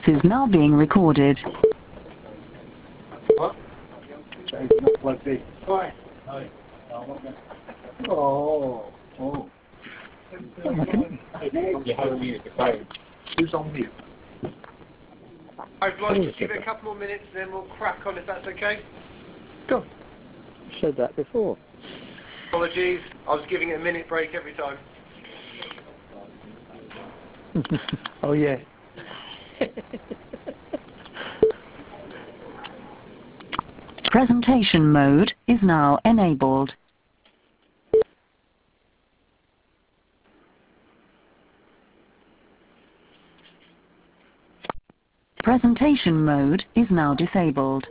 is now being recorded. What? It's not plugged in. Right. Oh. You have mute the phone. Who's on mute? I'd like to give it a couple more minutes and then we'll crack on if that's okay. Go. Said that before. Apologies, I was giving it a minute break every time. Oh yeah. Presentation mode is now enabled. Presentation mode is now disabled.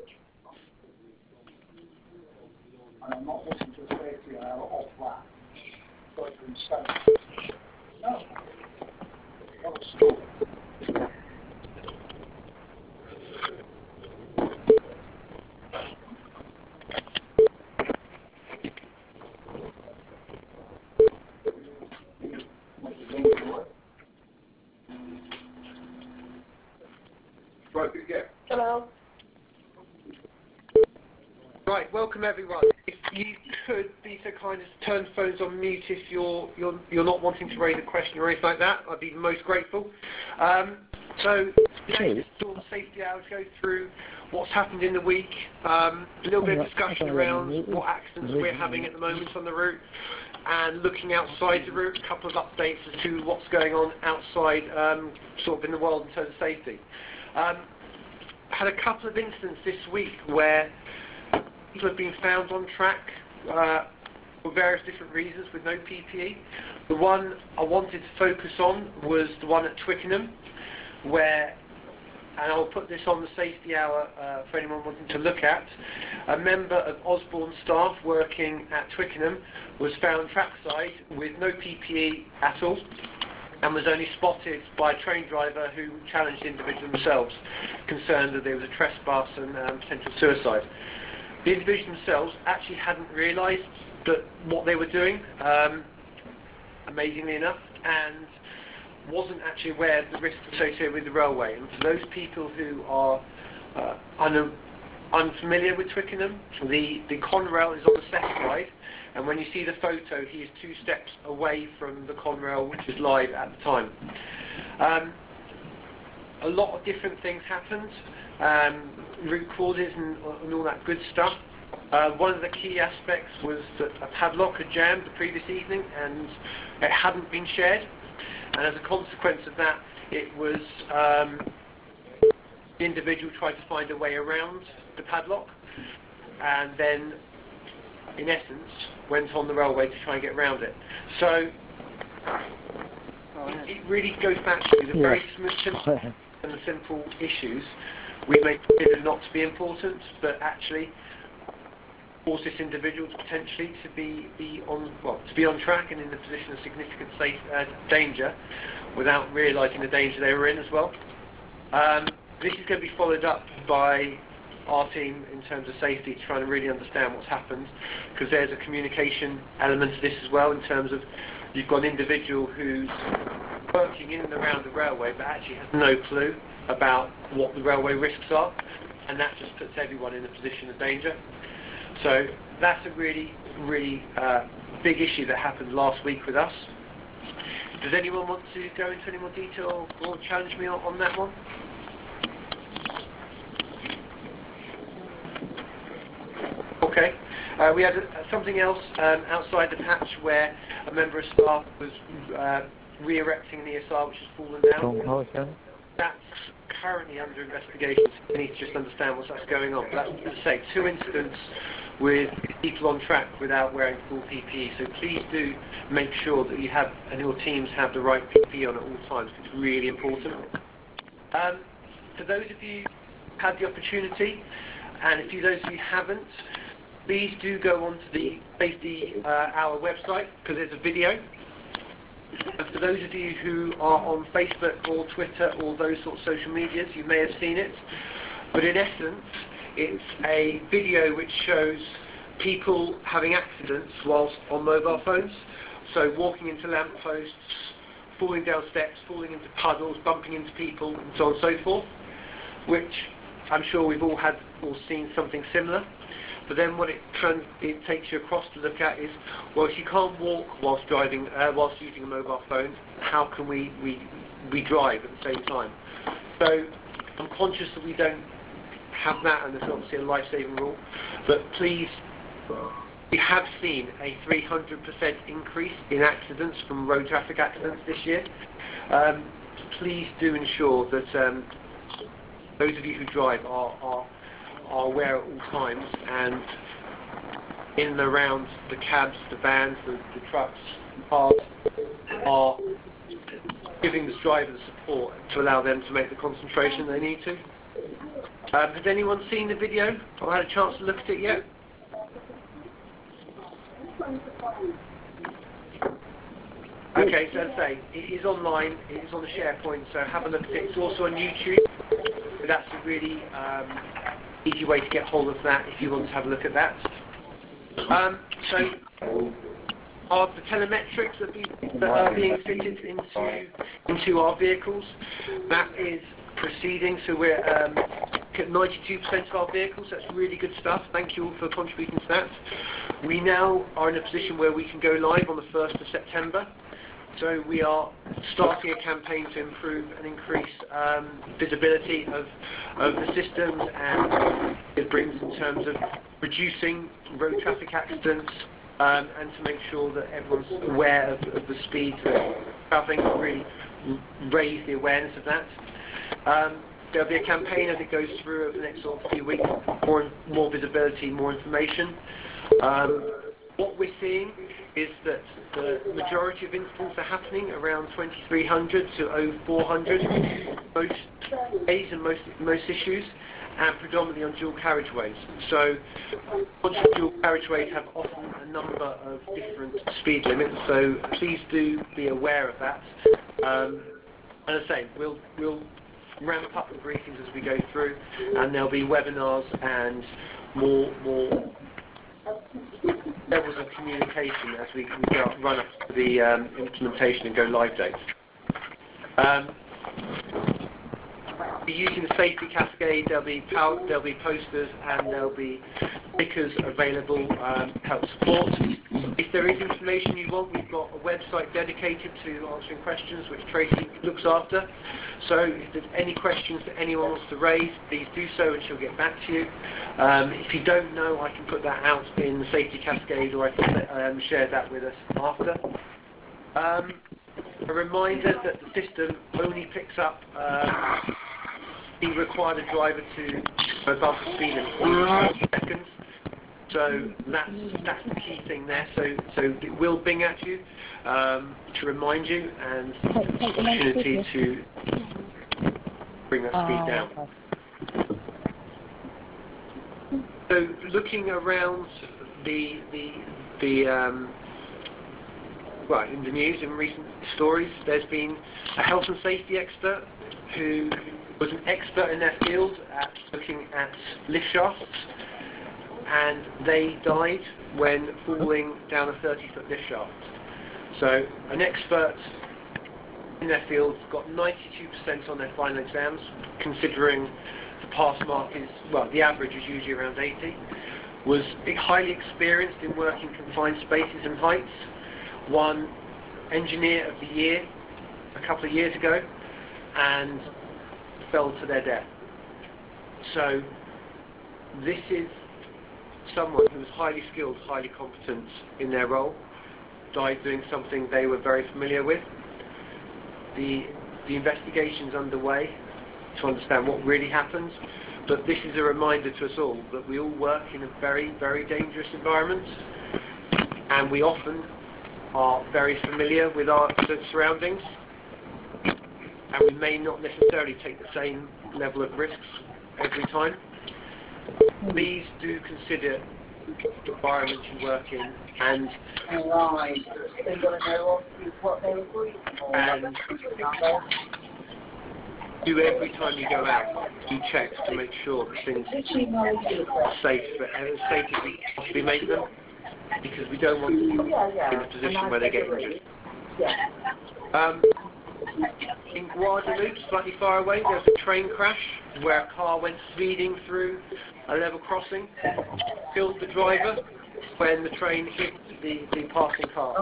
I'm not listening to a safety hour off that. Going to install. No. Not a store. Right, good to go. Hello. Right, welcome everyone. If you could be so kind as to turn phones on mute if you're not wanting to raise a question or anything like that, I'd be most grateful. So today just sort of safety hour to go through what's happened in the week, a little bit of discussion around what accidents we're having at the moment on the route, and looking outside the route, a couple of updates as to what's going on outside sort of in the world in terms of safety. Had a couple of incidents this week where people have been found on track for various different reasons with no PPE. The one I wanted to focus on was the one at Twickenham, where, and I'll put this on the safety hour for anyone wanting to look at, a member of Osborne staff working at Twickenham was found trackside with no PPE at all, and was only spotted by a train driver who challenged the individual themselves, concerned that there was a trespass and potential suicide. The individuals themselves actually hadn't realised that what they were doing, amazingly enough, and wasn't actually aware of the risks associated with the railway. And for those people who are unfamiliar with Twickenham, the Conrail is on the left side, and when you see the photo, he is 2 steps away from the Conrail, which was live at the time. A lot of different things happened, root causes and all that good stuff. One of the key aspects was that a padlock had jammed the previous evening and it hadn't been shared, and as a consequence of that, it was the individual tried to find a way around the padlock, and then in essence went on the railway to try and get around it. So it really goes back to the very simple and the simple issues we may consider not to be important, but actually force this individual to potentially to be on track and in a position of significant danger without realising the danger they were in as well. This is going to be followed up by our team in terms of safety, trying to really understand what's happened, because there's a communication element to this as well, in terms of you've got an individual who's working in and around the railway but actually has no clue about what the railway risks are, and that just puts everyone in a position of danger. So that's a really, really big issue that happened last week with us. Does anyone want to go into any more detail or challenge me on that one? Okay. We had something else outside the patch where a member of staff was re-erecting an ESR which has fallen down. That's currently under investigation. We need to just understand what's going on. But that's, as I say, 2 incidents with people on track without wearing full PPE. So please do make sure that you have and your teams have the right PPE on at all times. It's really important. For those of you who had the opportunity, and those of you haven't, please do go onto the Safety Hour website, because there's a video. And for those of you who are on Facebook or Twitter or those sort of social medias, you may have seen it. But in essence, it's a video which shows people having accidents whilst on mobile phones. So walking into lampposts, falling down steps, falling into puddles, bumping into people, and so on and so forth. which I'm sure we've all had or seen something similar. But then what it takes you across to look at is, well, if you can't walk whilst driving, whilst using a mobile phone, how can we drive at the same time? So I'm conscious that we don't have that, and there's obviously a life-saving rule, but please, we have seen a 300% increase in accidents from road traffic accidents this year. Please do ensure that those of you who drive are aware at all times, and in and around the cabs, the vans, the trucks, the cars, are giving the drivers support to allow them to make the concentration they need to. Has anyone seen the video or had a chance to look at it yet? Okay, so as I say, it is online, it is on the SharePoint, so have a look at it. It's also on YouTube, so that's a really easy way to get hold of that if you want to have a look at that. So, are the telemetrics that are being fitted into our vehicles, that is proceeding, so we're at 92% of our vehicles. That's really good stuff. Thank you all for contributing to that. We now are in a position where we can go live on the 1st of September. So we are starting a campaign to improve and increase visibility of the systems, and it brings in terms of reducing road traffic accidents, and to make sure that everyone's aware of the speeds that travelling, really raise the awareness of that. There'll be a campaign as it goes through over the next sort of few weeks, more visibility, more information. What we're seeing is that the majority of incidents are happening around 2300 to 0400 most days and most issues, and predominantly on dual carriageways. So dual carriageways have often a number of different speed limits, so please do be aware of that. As I say, we'll ramp up the briefings as we go through, and there'll be webinars and more levels of communication as we run up to the implementation and go live dates. We're using the safety cascade. There'll be posters, and there'll be stickers available to help support. If there is information you want, we've got a website dedicated to answering questions, which Tracy looks after. So if there's any questions that anyone wants to raise, please do so, and she'll get back to you. If you don't know, I can put that out in the safety cascade, or I can share that with us after. A reminder that the system only picks up the required a driver to above the speed limit in 30 seconds. So that's the key thing there. So it will bing at you to remind you, and opportunity to bring that speed down. So looking around well, in the news, in recent stories, there's been a health and safety expert who was an expert in their field at looking at lift shafts, and they died when falling down a 30-foot lift shaft. So an expert in their field got 92% on their final exams, considering the pass mark is, well, the average is usually around 80, was highly experienced in working confined spaces and heights, won Engineer of the Year a couple of years ago, and fell to their death. So this is someone who was highly skilled, highly competent in their role, died doing something they were very familiar with. The investigation's underway to understand what really happened, but this is a reminder to us all that we all work in a very, very dangerous environment, and we often are very familiar with our surroundings, and we may not necessarily take the same level of risks every time. Please do consider the environment you work in, and do every time you go out, do checks to make sure that things are safe, but as safe as we possibly make them, because we don't want to be in a position where they get injured. In Guadeloupe, slightly far away, there's a train crash where a car went speeding through a level crossing, killed the driver when the train hit the passing car.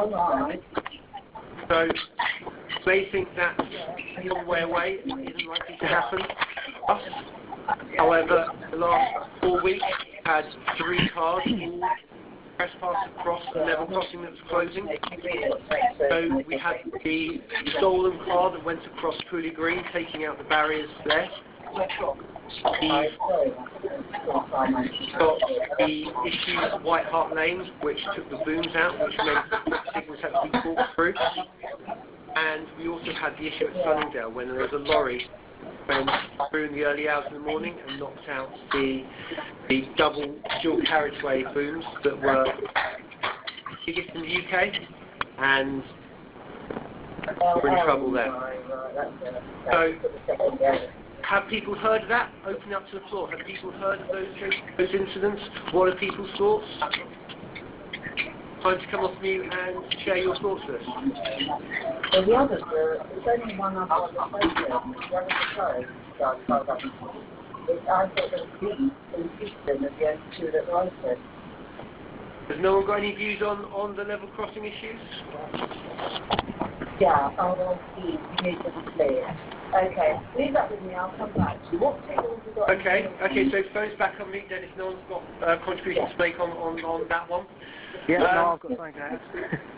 So they think that's a long way away, it isn't likely to happen to us. However, the last 4 weeks we had 3 cars all trespass across the level crossing that was closing. So we had the stolen car that went across Pooley Green, taking out the barriers there. We've got the issue at White Hart Lane, which took the booms out, which meant signals had to be walked through. And we also had the issue at Sunningdale when there was a lorry went through in the early hours of the morning and knocked out the double dual carriageway booms that were biggest in the UK, and we're in trouble there. So, have people heard of that? Open up to the floor. Have people heard of those incidents? What are people's thoughts? Time to come off mute and share your thoughts with us. Well, the others were, there's only one other on the photo, the other photo, I thought there was Lee and Houston at the only 2 that were open. Has no one got any views on the level crossing issues? Yeah, well, you need to play it. Okay, leave that with me, I'll come back to you. What signals have you got? Okay, so phone's back on mute, Dennis. No one's got contributions to make on that one. Yeah, no, I've got something to add.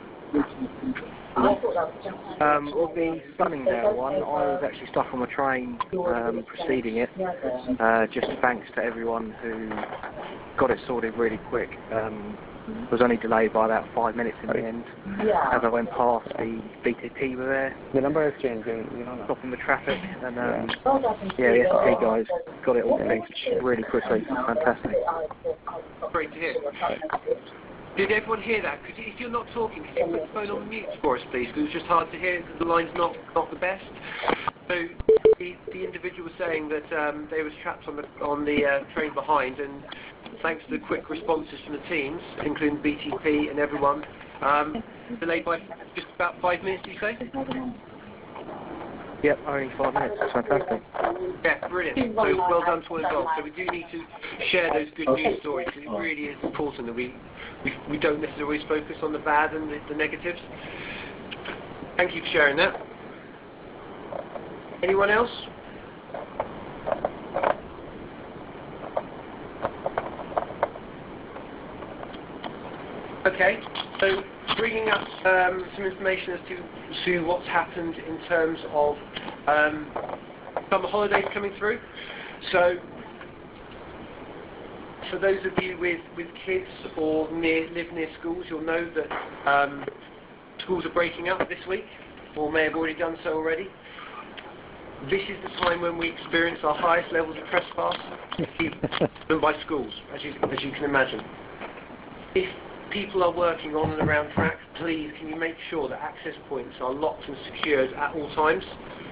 With the Sunningdale one, I was actually stuck on the train preceding it, just thanks to everyone who got it sorted really quick. Was only delayed by about 5 minutes in the end, as I went past the BTP were there. The number is changing, stopping the traffic, and the ST guys got it all fixed really quickly. Fantastic. Great to hear. Did everyone hear that? If you're not talking, could you put the phone on mute for us, please? Because it's just hard to hear because the line's not the best. So the individual was saying that they was trapped on the train behind, and thanks to the quick responses from the teams, including BTP and everyone, delayed by just about 5 minutes, did you say? Yep, only 5 minutes. It's fantastic. Yeah, brilliant. So well done to all involved. So we do need to share those good news stories because it really is important that we don't necessarily always focus on the bad and the negatives. Thank you for sharing that. Anyone else? Okay, so bringing up some information as to what's happened in terms of summer holidays coming through. So, for those of you with kids or live near schools, you'll know that schools are breaking up this week, or may have already done so already. This is the time when we experience our highest levels of trespass done by schools, as you can imagine. If people are working on and around track, please can you make sure that access points are locked and secured at all times?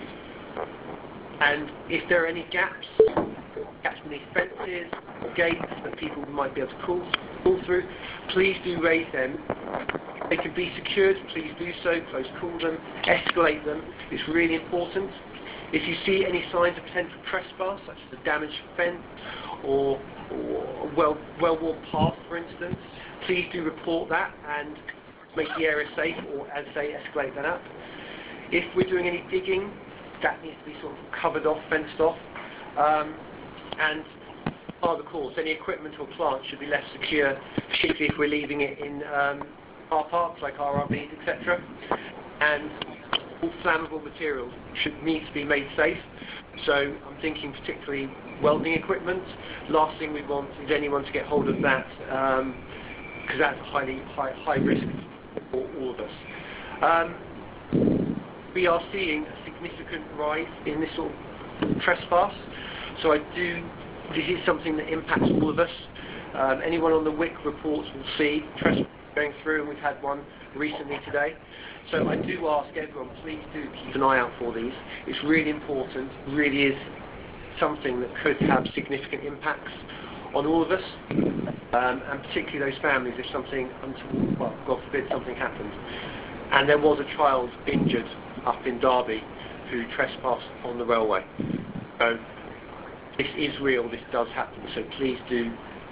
And if there are any gaps beneath fences, gates that people might be able to call through, please do raise them. If they can be secured, please do so, close call them, escalate them. It's really important. If you see any signs of potential trespass, such as a damaged fence or a well-worn path, for instance, please do report that and make the area safe, or as I say, escalate that up. If we're doing any digging, that needs to be sort of covered off, fenced off, and part of the course, any equipment or plant should be left secure, particularly if we're leaving it in car parks like RRVs, etc. And all flammable materials need to be made safe. So I'm thinking particularly welding equipment. Last thing we want is anyone to get hold of that, because that's high risk for all of us. We are seeing a significant rise in this sort of trespass. So this is something that impacts all of us. Anyone on the WIC reports will see trespass going through, and we've had one recently today. So I do ask everyone, please do keep an eye out for these. It's really important, really is something that could have significant impacts on all of us, and particularly those families if something untoward, well, God forbid, something happened. And there was a child injured up in Derby who trespassed on the railway. So this is real, this does happen, so please do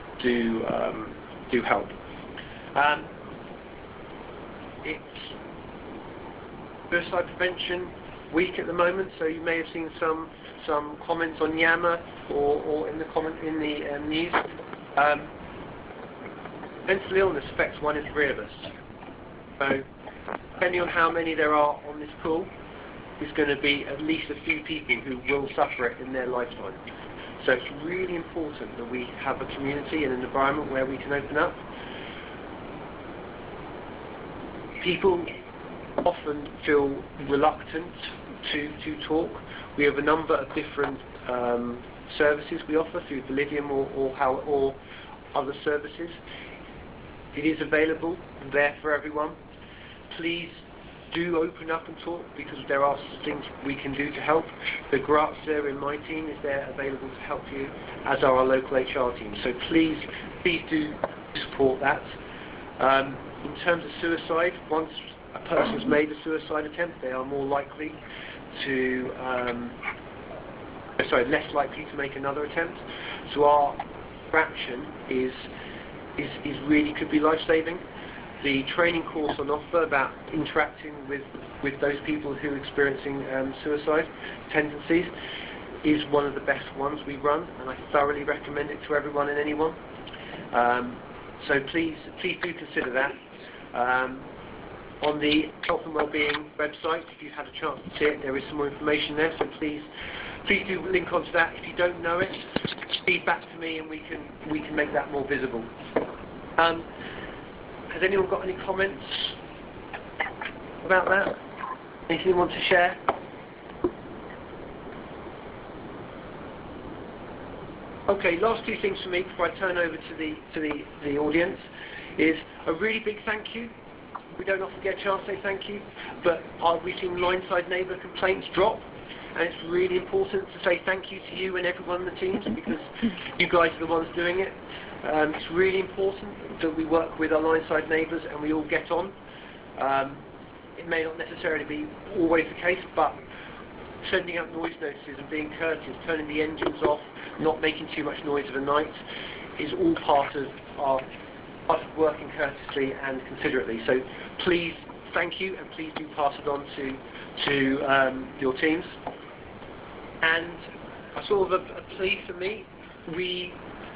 help. It's Suicide Prevention Week at the moment, so you may have seen some comments on Yammer or in the news. Mental illness affects 1 in 3 of us. So depending on how many there are on this call, there's going to be at least a few people who will suffer it in their lifetime. So it's really important that we have a community and an environment where we can open up. People often feel reluctant to talk. We have a number of different services we offer through Validium or other services. It is available there for everyone. Please do open up and talk, because there are things we can do to help. The Grazia in my team is there available to help you, as are our local HR team. So please do support that. In terms of suicide, once a person's made a suicide attempt, they are more likely to, less likely to make another attempt. So our action is really could be life-saving. The training course on offer about interacting with those people who are experiencing suicide tendencies is one of the best ones we run, and I thoroughly recommend it to everyone and anyone. So please do consider that. On the Health and Wellbeing website, if you've had a chance to see it, there is some more information there, so please do link onto that. If you don't know it, feedback to me and we can make that more visible. Has anyone got any comments about that? Anything you want to share? Okay, last 2 things for me before I turn over to the audience is a really big thank you. We don't often get a chance to say thank you, but we've seen line-side neighbour complaints drop, and it's really important to say thank you to you and everyone in the teams, because you guys are the ones doing it. It's really important that we work with our line-side neighbours and we all get on. It may not necessarily be always the case, but sending out noise notices and being courteous, turning the engines off, not making too much noise of a night, is all part of working courteously and considerately. So please, thank you, and please do pass it on to your teams. And a sort of a plea for me, we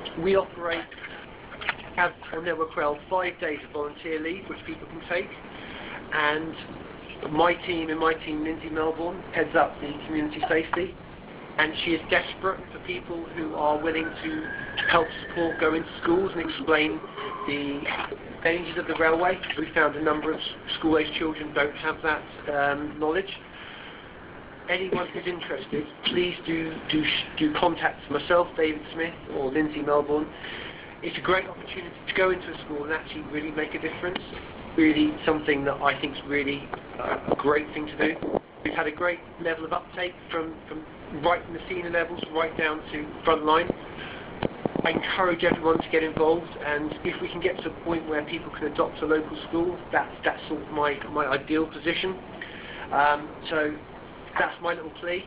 have on Network Rail 5 days of volunteer leave which people can take, and my team, Lindsay Melbourne, heads up the community safety, and she is desperate for people who are willing to help support, go into schools and explain the dangers of the railway. We found a number of school-aged children don't have that knowledge. Anyone who's interested, please do contact myself, David Smith, or Lindsay Melbourne. It's a great opportunity to go into a school and actually really make a difference. Really something that I think is really a great thing to do. We've had a great level of uptake from right from the senior levels right down to front line. I encourage everyone to get involved, and if we can get to a point where people can adopt a local school, that's sort of my ideal position. So that's my little plea.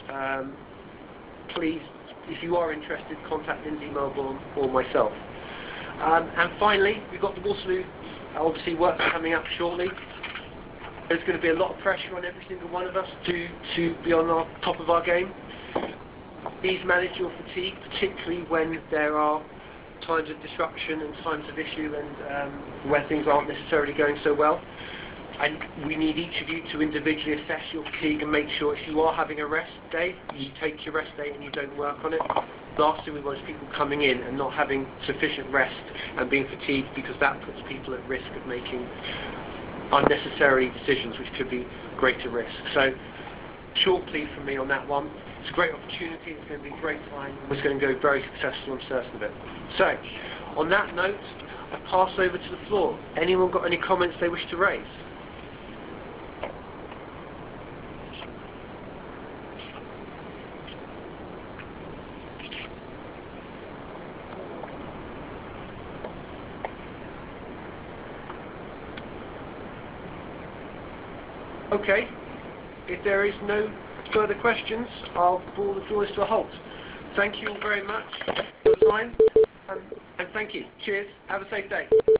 Please, if you are interested, contact Lindsay Melbourne or myself. And finally, we've got the Waterloo, obviously work coming up shortly. There's going to be a lot of pressure on every single one of us to be on our top of our game. Please manage your fatigue, particularly when there are times of disruption and times of issue and where things aren't necessarily going so well. And we need each of you to individually assess your fatigue and make sure if you are having a rest day, you take your rest day and you don't work on it. Last thing we want is people coming in and not having sufficient rest and being fatigued, because that puts people at risk of making unnecessary decisions which could be greater risk. So, short plea from me on that one. It's a great opportunity, it's going to be a great time, and it's going to go very successful, I'm certain of it. So, on that note, I pass over to the floor. Anyone got any comments they wish to raise? Okay, if there is no further questions, I'll bring the floor to a halt. Thank you all very much for your time, and thank you. Cheers. Have a safe day.